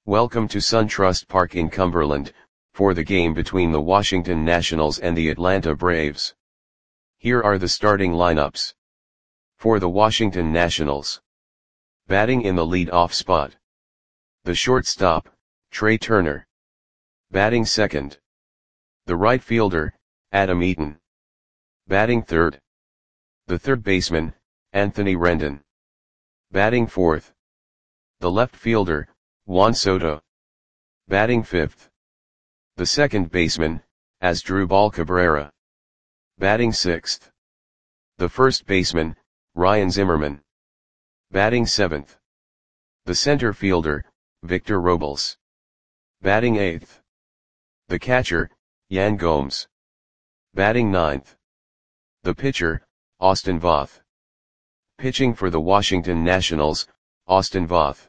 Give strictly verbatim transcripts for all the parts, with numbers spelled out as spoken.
Welcome to SunTrust Park in Cumberland, for the game between the Washington Nationals and the Atlanta Braves. Here are the starting lineups. For the Washington Nationals. Batting in the lead-off spot. The shortstop, Trea Turner. Batting second. The right fielder, Adam Eaton. Batting third. The third baseman, Anthony Rendon. Batting fourth. The left fielder, Juan Soto. Batting fifth. The second baseman, Asdrubal Cabrera. Batting sixth. The first baseman, Ryan Zimmerman. Batting seventh. The center fielder, Victor Robles. Batting eighth. The catcher, Yan Gomes. Batting ninth. The pitcher, Austin Voth. Pitching for the Washington Nationals, Austin Voth.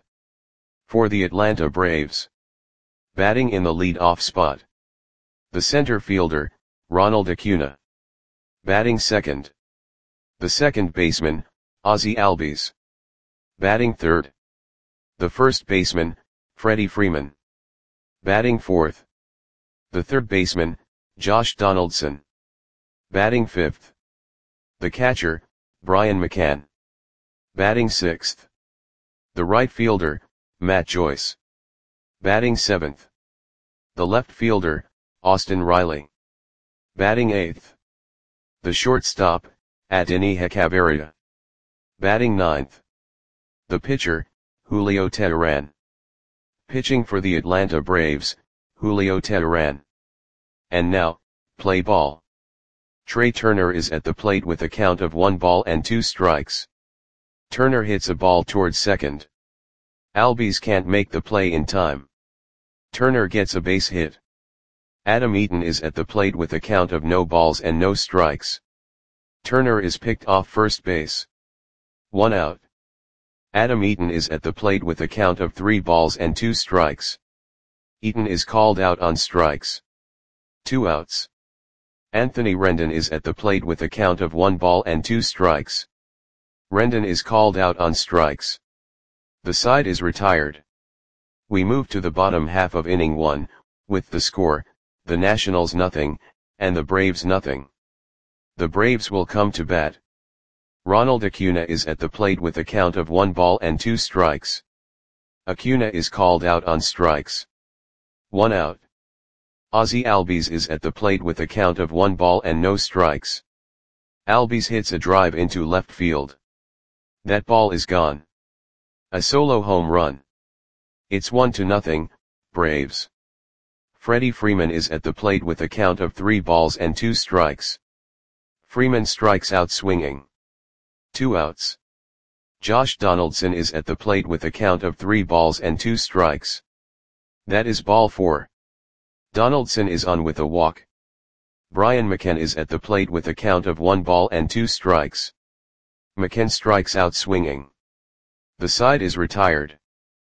For the Atlanta Braves. Batting in the lead-off spot. The center fielder, Ronald Acuna. Batting second. The second baseman, Ozzie Albies. Batting third. The first baseman, Freddie Freeman. Batting fourth. The third baseman, Josh Donaldson. Batting fifth. The catcher, Brian McCann. Batting sixth. The right fielder, Matt Joyce. Batting seventh. The left fielder, Austin Riley. Batting eighth. The shortstop, Adeiny Hechavarria. Batting ninth. The pitcher, Julio Teheran. Pitching for the Atlanta Braves, Julio Teheran. And now, play ball. Trea Turner is at the plate with a count of one ball and two strikes. Turner hits a ball towards second. Albies can't make the play in time. Turner gets a base hit. Adam Eaton is at the plate with a count of no balls and no strikes. Turner is picked off first base. One out. Adam Eaton is at the plate with a count of three balls and two strikes. Eaton is called out on strikes. Two outs. Anthony Rendon is at the plate with a count of one ball and two strikes. Rendon is called out on strikes. The side is retired. We move to the bottom half of inning one, with the score, the Nationals nothing, and the Braves nothing. The Braves will come to bat. Ronald Acuna is at the plate with a count of one ball and two strikes. Acuna is called out on strikes. One out. Ozzie Albies is at the plate with a count of one ball and no strikes. Albies hits a drive into left field. That ball is gone. A solo home run. It's one to nothing, Braves. Freddie Freeman is at the plate with a count of three balls and two strikes. Freeman strikes out swinging. Two outs. Josh Donaldson is at the plate with a count of three balls and two strikes. That is ball four. Donaldson is on with a walk. Brian McCann is at the plate with a count of one ball and two strikes. McCann strikes out swinging. The side is retired.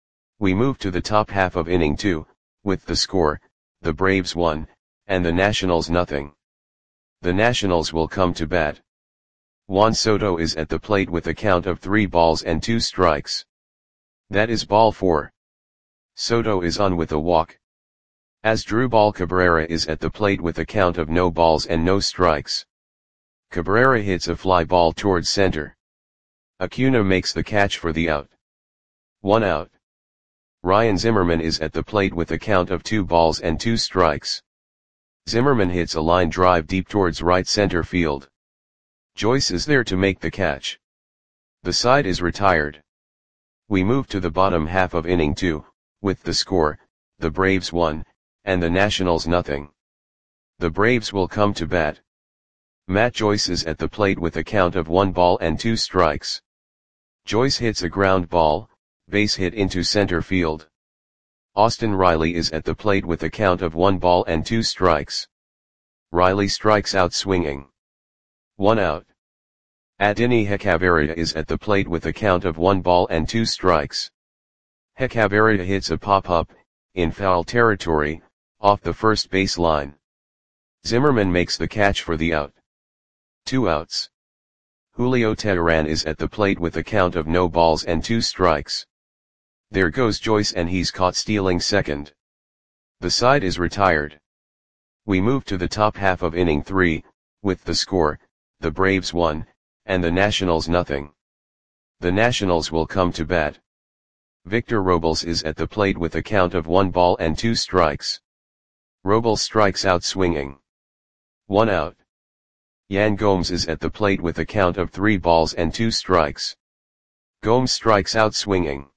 We move to the top half of inning two, with the score, the Braves one, and the Nationals nothing. The Nationals will come to bat. Juan Soto is at the plate with a count of three balls and two strikes. That is ball four. Soto is on with a walk. Asdrubal Cabrera is at the plate with a count of no balls and no strikes. Cabrera hits a fly ball towards center. Acuna makes the catch for the out. One out. Ryan Zimmerman is at the plate with a count of two balls and two strikes. Zimmerman hits a line drive deep towards right center field. Joyce is there to make the catch. The side is retired. We move to the bottom half of inning two, with the score, the Braves one, and the Nationals nothing. The Braves will come to bat. Matt Joyce is at the plate with a count of one ball and two strikes. Joyce hits a ground ball, base hit into center field. Austin Riley is at the plate with a count of one ball and two strikes. Riley strikes out swinging. One out. Adeiny Hechavarria is at the plate with a count of one ball and two strikes. Hechavarria hits a pop-up, in foul territory, off the first base line. Zimmerman makes the catch for the out. Two outs. Julio Teheran is at the plate with a count of no balls and two strikes. There goes Joyce and he's caught stealing second. The side is retired. We move to the top half of inning three, with the score, the Braves one, and the Nationals nothing. The Nationals will come to bat. Victor Robles is at the plate with a count of one ball and two strikes. Robles strikes out swinging. One out. Yan Gomes is at the plate with a count of three balls and two strikes. Gomes strikes out swinging.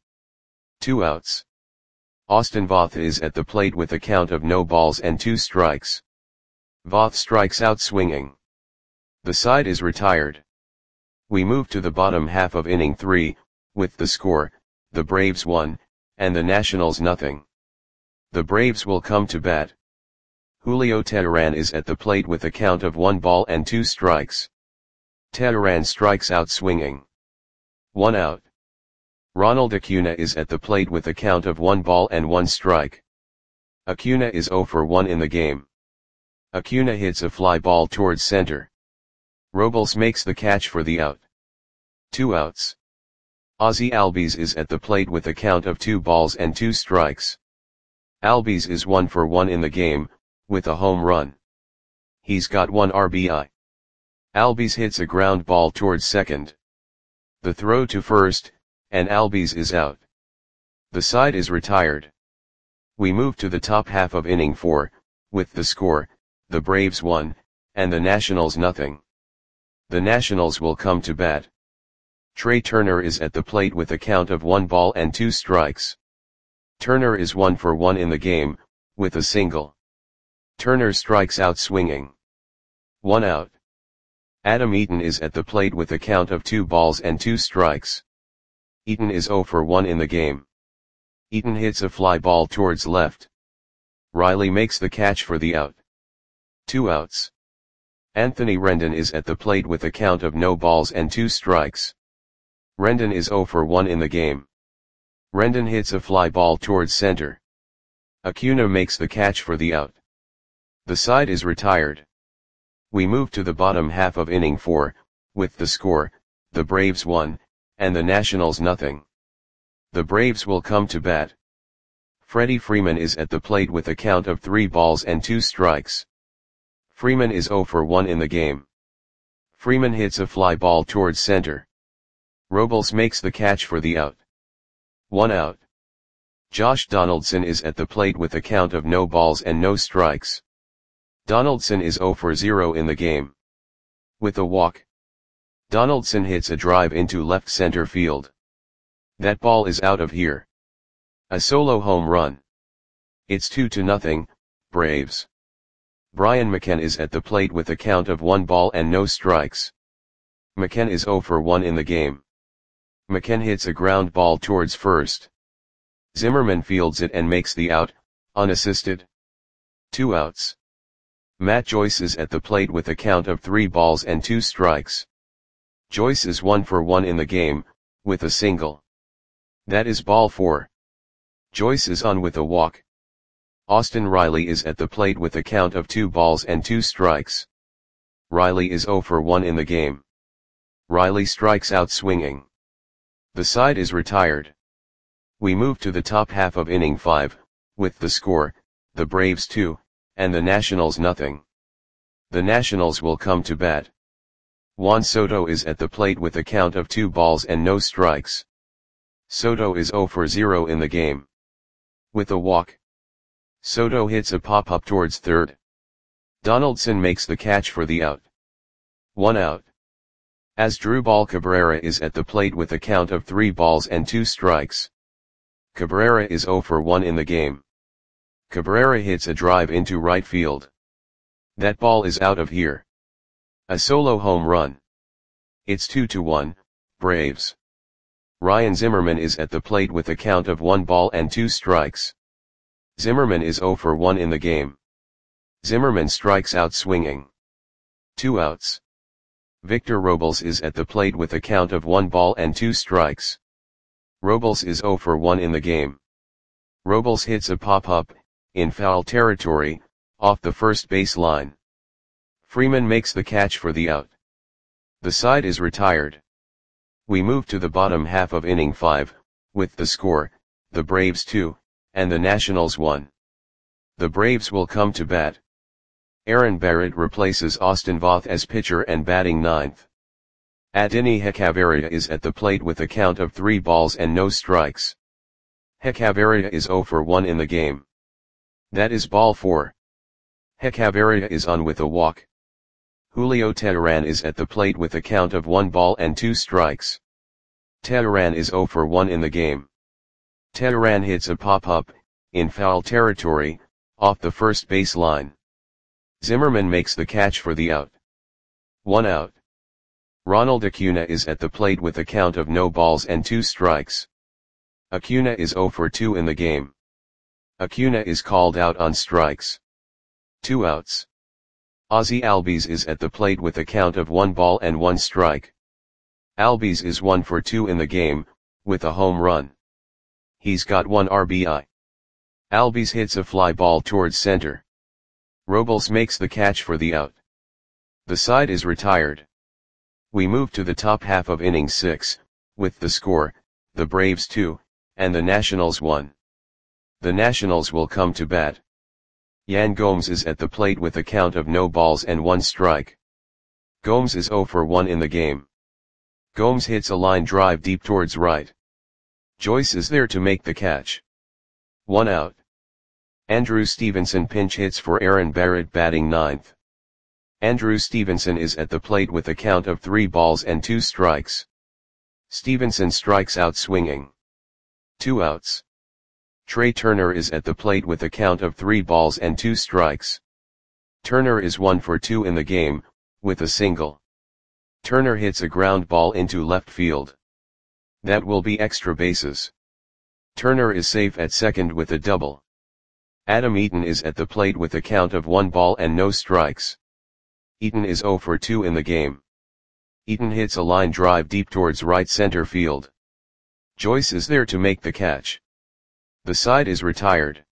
Two outs. Austin Voth is at the plate with a count of no balls and two strikes. Voth strikes out swinging. The side is retired. We move to the bottom half of inning three, with the score, the Braves one, and the Nationals nothing. The Braves will come to bat. Julio Teheran is at the plate with a count of one ball and two strikes. Teheran strikes out swinging. One out. Ronald Acuna is at the plate with a count of one ball and one strike. Acuna is zero for one in the game. Acuna hits a fly ball towards center. Robles makes the catch for the out. Two outs. Ozzie Albies is at the plate with a count of two balls and two strikes. Albies is one for one in the game, with a home run. He's got one R B I. Albies hits a ground ball towards second. The throw to first, and Albies is out. The side is retired. We move to the top half of inning four, with the score, the Braves one, and the Nationals nothing. The Nationals will come to bat. Trey Turner is at the plate with a count of one ball and two strikes. Turner is one for one in the game, with a single. Turner strikes out swinging. One out. Adam Eaton is at the plate with a count of two balls and two strikes. Eaton is zero for one in the game. Eaton hits a fly ball towards left. Riley makes the catch for the out. Two outs. Anthony Rendon is at the plate with a count of no balls and two strikes. Rendon is zero for one in the game. Rendon hits a fly ball towards center. Acuna makes the catch for the out. The side is retired. We move to the bottom half of inning four, with the score, the Braves one, and the Nationals nothing. The Braves will come to bat. Freddie Freeman is at the plate with a count of three balls and two strikes. Freeman is zero for one in the game. Freeman hits a fly ball towards center. Robles makes the catch for the out. One out. Josh Donaldson is at the plate with a count of no balls and no strikes. Donaldson is zero for zero in the game. With a walk. Donaldson hits a drive into left center field. That ball is out of here. A solo home run. It's two to nothing, Braves. Brian McCann is at the plate with a count of one ball and no strikes. McCann is zero for one in the game. McCann hits a ground ball towards first. Zimmerman fields it and makes the out, unassisted. Two outs. Matt Joyce is at the plate with a count of three balls and two strikes. Joyce is one for one in the game, with a single. That is ball four. Joyce is on with a walk. Austin Riley is at the plate with a count of two balls and two strikes. Riley is zero for one in the game. Riley strikes out swinging. The side is retired. We move to the top half of inning five, with the score, the Braves two, and the Nationals nothing. The Nationals will come to bat. Juan Soto is at the plate with a count of two balls and no strikes. Soto is zero for zero in the game. With a walk. Soto hits a pop-up towards third. Donaldson makes the catch for the out. One out. Asdrubal Cabrera is at the plate with a count of three balls and two strikes. Cabrera is zero for one in the game. Cabrera hits a drive into right field. That ball is out of here. A solo home run. It's two to one, Braves. Ryan Zimmerman is at the plate with a count of one ball and two strikes. Zimmerman is zero for one in the game. Zimmerman strikes out swinging. Two outs. Victor Robles is at the plate with a count of one ball and two strikes. Robles is zero for one in the game. Robles hits a pop-up, in foul territory, off the first base line. Freeman makes the catch for the out. The side is retired. We move to the bottom half of inning five, with the score, the Braves two, and the Nationals one. The Braves will come to bat. Aaron Barrett replaces Austin Voth as pitcher and batting ninth. Adeiny Hechavarria is at the plate with a count of three balls and no strikes. Hechavarria is zero for one in the game. That is ball four. Hechavarria is on with a walk. Julio Teheran is at the plate with a count of one ball and two strikes. Teheran is zero for one in the game. Teheran hits a pop-up, in foul territory, off the first base line. Zimmerman makes the catch for the out. One out. Ronald Acuna is at the plate with a count of no balls and two strikes. Acuna is zero for two in the game. Acuna is called out on strikes. Two outs. Ozzie Albies is at the plate with a count of one ball and one strike. Albies is one for two in the game, with a home run. He's got one R B I. Albies hits a fly ball towards center. Robles makes the catch for the out. The side is retired. We move to the top half of inning six, with the score, the Braves two, and the Nationals one. The Nationals will come to bat. Yan Gomes is at the plate with a count of no balls and one strike. Gomes is zero for one in the game. Gomes hits a line drive deep towards right. Joyce is there to make the catch. One out. Andrew Stevenson pinch hits for Aaron Barrett batting ninth. Andrew Stevenson is at the plate with a count of three balls and two strikes. Stevenson strikes out swinging. Two outs. Trey Turner is at the plate with a count of three balls and two strikes. Turner is one for two in the game, with a single. Turner hits a ground ball into left field. That will be extra bases. Turner is safe at second with a double. Adam Eaton is at the plate with a count of one ball and no strikes. Eaton is zero for two in the game. Eaton hits a line drive deep towards right center field. Joyce is there to make the catch. The side is retired.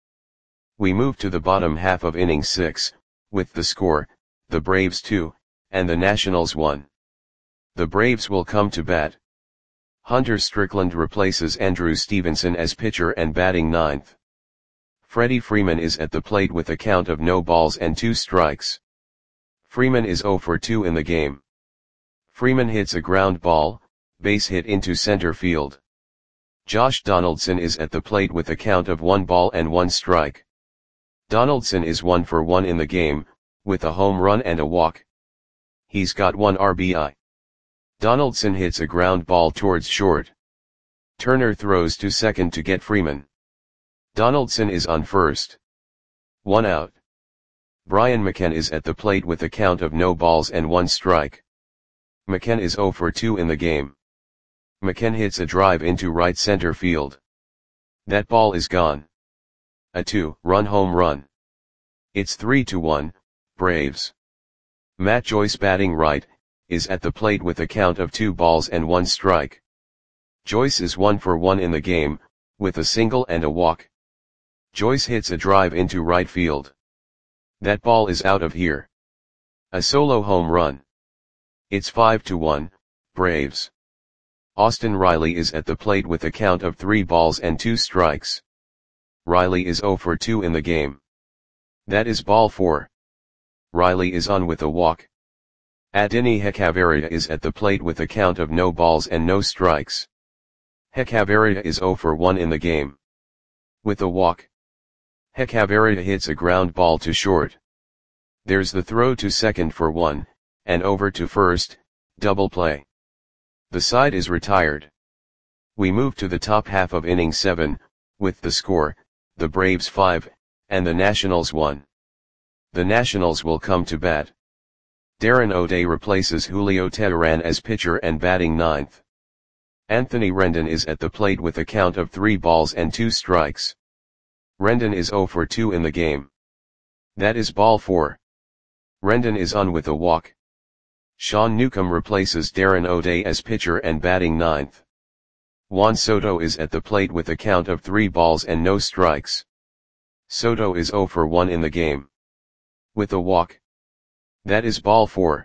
We move to the bottom half of inning six, with the score, the Braves two, and the Nationals one. The Braves will come to bat. Hunter Strickland replaces Andrew Stevenson as pitcher and batting ninth. Freddie Freeman is at the plate with a count of no balls and two strikes. Freeman is zero for two in the game. Freeman hits a ground ball, base hit into center field. Josh Donaldson is at the plate with a count of one ball and one strike. Donaldson is one for one in the game, with a home run and a walk. He's got one R B I. Donaldson hits a ground ball towards short. Turner throws to second to get Freeman. Donaldson is on first. One out. Brian McCann is at the plate with a count of no balls and one strike. McCann is zero for two in the game. McCann hits a drive into right center field. That ball is gone. A two-run home run. It's three to one, Braves. Matt Joyce batting right, is at the plate with a count of two balls and one strike. Joyce is one for one in the game, with a single and a walk. Joyce hits a drive into right field. That ball is out of here. A solo home run. It's five to one, Braves. Austin Riley is at the plate with a count of three balls and two strikes. Riley is zero for two in the game. That is ball four. Riley is on with a walk. Adeiny Hechavarria is at the plate with a count of no balls and no strikes. Hechavarria is zero for one in the game. With a walk. Hechavarria hits a ground ball to short. There's the throw to second for one, and over to first, double play. The side is retired. We move to the top half of inning seven, with the score, the Braves five, and the Nationals one. The Nationals will come to bat. Darren O'Day replaces Julio Teheran as pitcher and batting ninth. Anthony Rendon is at the plate with a count of three balls and two strikes. Rendon is zero for two in the game. That is ball four. Rendon is on with a walk. Sean Newcomb replaces Darren O'Day as pitcher and batting ninth. Juan Soto is at the plate with a count of three balls and no strikes. Soto is zero for one in the game. With a walk. That is ball four.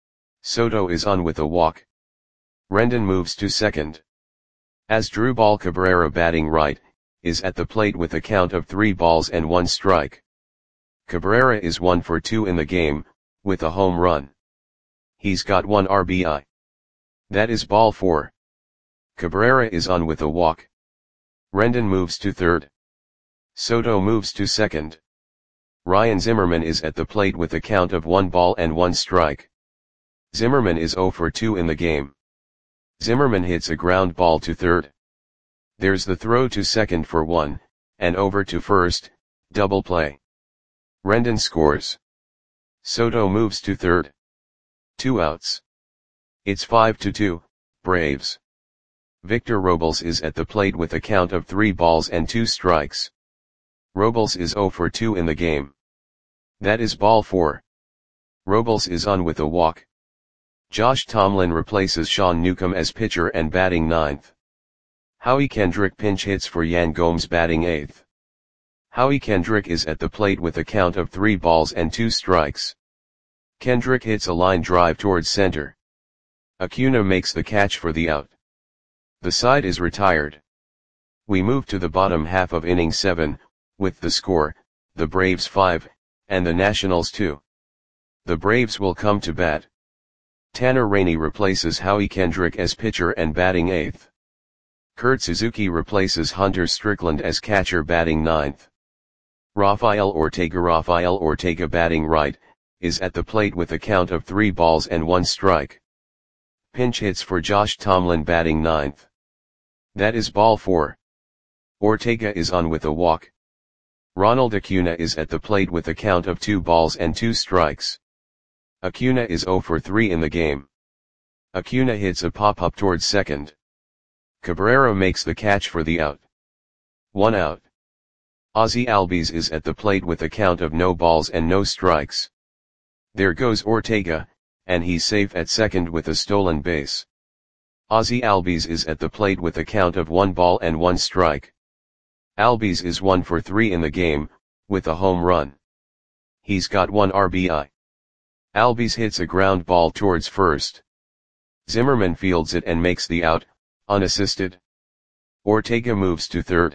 Soto is on with a walk. Rendon moves to second. Asdrubal Cabrera batting right, is at the plate with a count of three balls and one strike. Cabrera is one for two in the game, with a home run. He's got one R B I. That is ball four. Cabrera is on with a walk. Rendon moves to third. Soto moves to second. Ryan Zimmerman is at the plate with a count of one ball and one strike. Zimmerman is zero for two in the game. Zimmerman hits a ground ball to third. There's the throw to second for one, and over to first, double play. Rendon scores. Soto moves to third. Two outs. It's five to two, Braves. Victor Robles is at the plate with a count of three balls and two strikes. Robles is zero for two in the game. That is ball four. Robles is on with a walk. Josh Tomlin replaces Sean Newcomb as pitcher and batting ninth. Howie Kendrick pinch hits for Yan Gomes batting eighth. Howie Kendrick is at the plate with a count of three balls and two strikes. Kendrick hits a line drive towards center. Acuna makes the catch for the out. The side is retired. We move to the bottom half of inning seven, with the score, the Braves five, and the Nationals two. The Braves will come to bat. Tanner Rainey replaces Howie Kendrick as pitcher and batting eighth. Kurt Suzuki replaces Hunter Strickland as catcher batting ninth. Rafael Ortega Rafael Ortega batting right, is at the plate with a count of three balls and one strike. Pinch hits for Josh Tomlin batting ninth. That is ball four. Ortega is on with a walk. Ronald Acuna is at the plate with a count of two balls and two strikes. Acuna is zero for three in the game. Acuna hits a pop-up towards second. Cabrera makes the catch for the out. One out. Ozzie Albies is at the plate with a count of no balls and no strikes. There goes Ortega, and he's safe at second with a stolen base. Ozzie Albies is at the plate with a count of one ball and one strike. Albies is one for three in the game, with a home run. He's got one R B I. Albies hits a ground ball towards first. Zimmerman fields it and makes the out, unassisted. Ortega moves to third.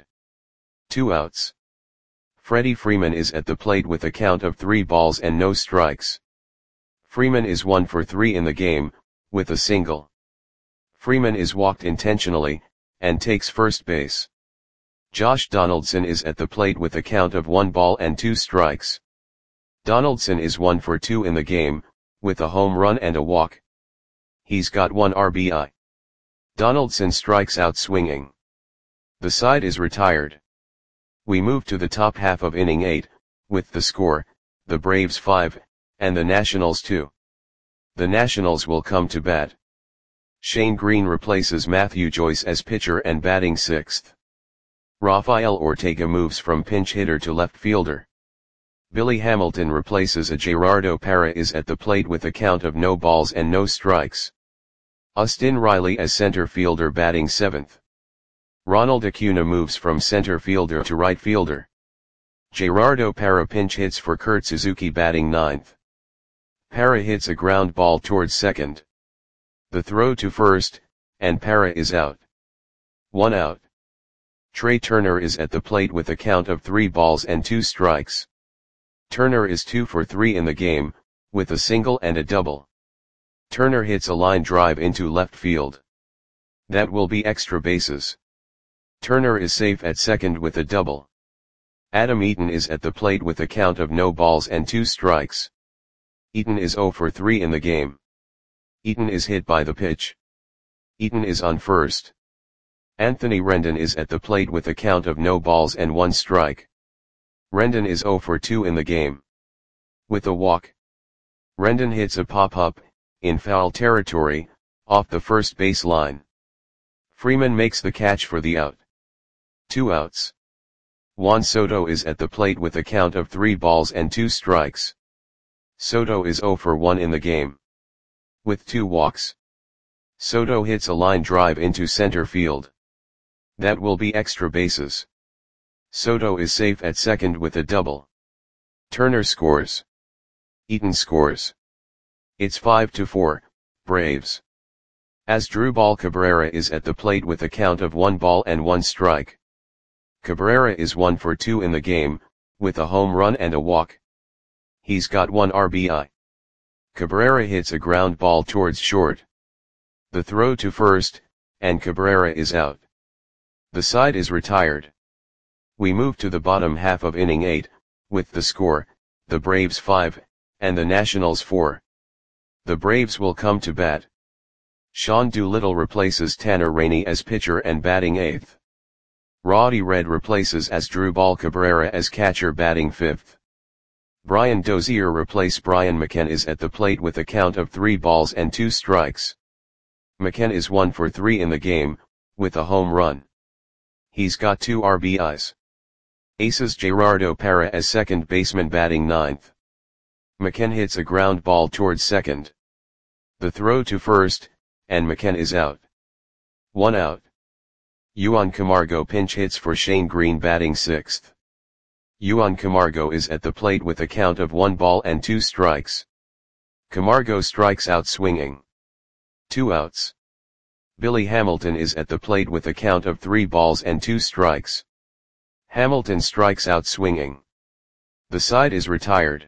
Two outs. Freddie Freeman is at the plate with a count of three balls and no strikes. Freeman is one for three in the game, with a single. Freeman is walked intentionally, and takes first base. Josh Donaldson is at the plate with a count of one ball and two strikes. Donaldson is one for two in the game, with a home run and a walk. He's got one R B I. Donaldson strikes out swinging. The side is retired. We move to the top half of inning eight, with the score, the Braves five, and the Nationals two. The Nationals will come to bat. Shane Green replaces Matthew Joyce as pitcher and batting sixth. Rafael Ortega moves from pinch hitter to left fielder. Billy Hamilton replaces a Gerardo Parra is at the plate with a count of no balls and no strikes. Austin Riley as center fielder batting seventh. Ronald Acuna moves from center fielder to right fielder. Gerardo Parra pinch hits for Kurt Suzuki batting ninth. Parra hits a ground ball towards second. The throw to first, and Parra is out. One out. Trey Turner is at the plate with a count of three balls and two strikes. Turner is two for three in the game, with a single and a double. Turner hits a line drive into left field. That will be extra bases. Turner is safe at second with a double. Adam Eaton is at the plate with a count of no balls and two strikes. Eaton is zero for three in the game. Eaton is hit by the pitch. Eaton is on first. Anthony Rendon is at the plate with a count of no balls and one strike. Rendon is zero for two in the game. With a walk. Rendon hits a pop-up, in foul territory, off the first base line. Freeman makes the catch for the out. Two outs. Juan Soto is at the plate with a count of three balls and two strikes. Soto is zero for one in the game. With two walks. Soto hits a line drive into center field. That will be extra bases. Soto is safe at second with a double. Turner scores. Eaton scores. It's five to four, Braves. Asdrubal Cabrera is at the plate with a count of one ball and one strike. Cabrera is one for two in the game, with a home run and a walk. He's got one R B I. Cabrera hits a ground ball towards short. The throw to first, and Cabrera is out. The side is retired. We move to the bottom half of inning eight, with the score, the Braves five, and the Nationals four. The Braves will come to bat. Sean Doolittle replaces Tanner Rainey as pitcher and batting eighth. Roddy Red replaces Asdrubal Cabrera as catcher batting fifth. Brian Dozier replace Brian McKenna is at the plate with a count of three balls and two strikes. McKenna is one for three in the game, with a home run. He's got two R B Is. Aces Gerardo Parra as second baseman batting ninth. McKenna hits a ground ball towards second. The throw to first, and McKenna is out. One out. Juan Camargo pinch hits for Shane Green batting sixth. Juan Camargo is at the plate with a count of one ball and two strikes. Camargo strikes out swinging. Two outs. Billy Hamilton is at the plate with a count of three balls and two strikes. Hamilton strikes out swinging. The side is retired.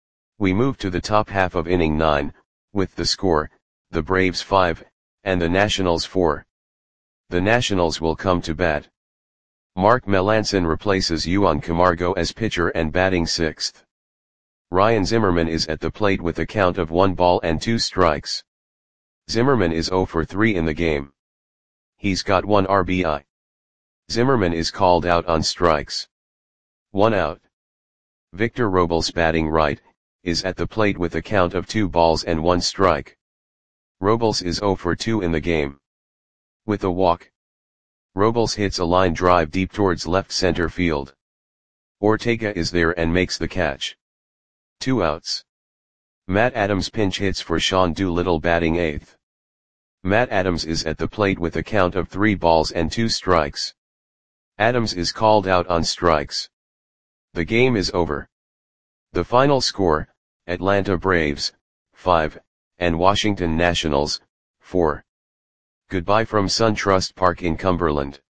We move to the top half of inning nine, with the score, the Braves five, and the Nationals four. The Nationals will come to bat. Mark Melancon replaces Juan Camargo as pitcher and batting sixth. Ryan Zimmerman is at the plate with a count of one ball and two strikes. Zimmerman is zero for three in the game. He's got one R B I. Zimmerman is called out on strikes. One out. Victor Robles batting right, is at the plate with a count of two balls and one strike. Robles is zero for two in the game. With a walk. Robles hits a line drive deep towards left center field. Ortega is there and makes the catch. Two outs. Matt Adams pinch hits for Sean Doolittle batting eighth. Matt Adams is at the plate with a count of three balls and two strikes. Adams is called out on strikes. The game is over. The final score, Atlanta Braves, five, and Washington Nationals, four. Goodbye from SunTrust Park in Cumberland.